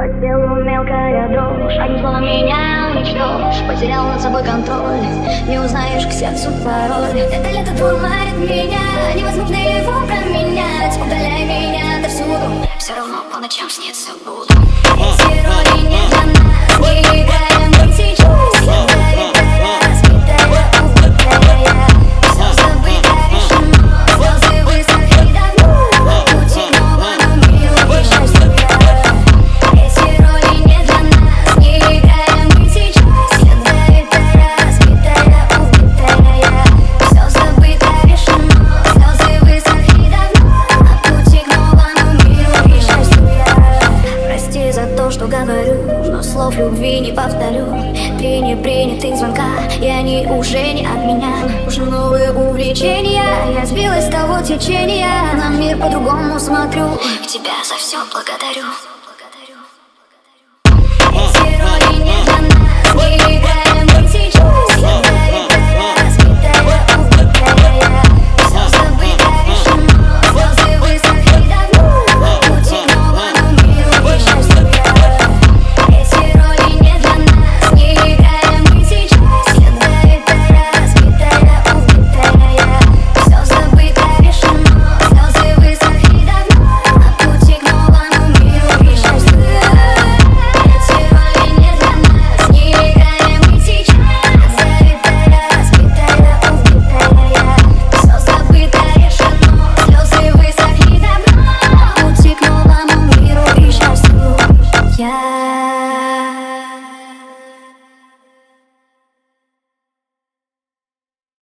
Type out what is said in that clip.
По телу мелкая дрожь, одним словом меня уничтожь. Потерял над собой контроль, не узнаешь к сердцу пароль. Это лето дурманит меня, невозможно его променять. Удаляй меня отовсюду, все равно по ночам снится буду. Эти роли не для нас, не играем мы сейчас. Ядовитая, разбитая, убитая. Все забыто решено, слезы высохли давно. Пути к новому миру и счастью я. Эти роли не для нас, не играем мы сейчас. Ядовитая, разбитая, убитая. Все забыто решено, слезы высохли давно. Пути к новому миру и счастью я. Прости за то, что говорю, но слов любви не повторю. Три непринятых звонка, и они уже не от меня. Уже новые увлечения, я сбилась с того течения. На мир по-другому смотрю, к тебя за все благодарю.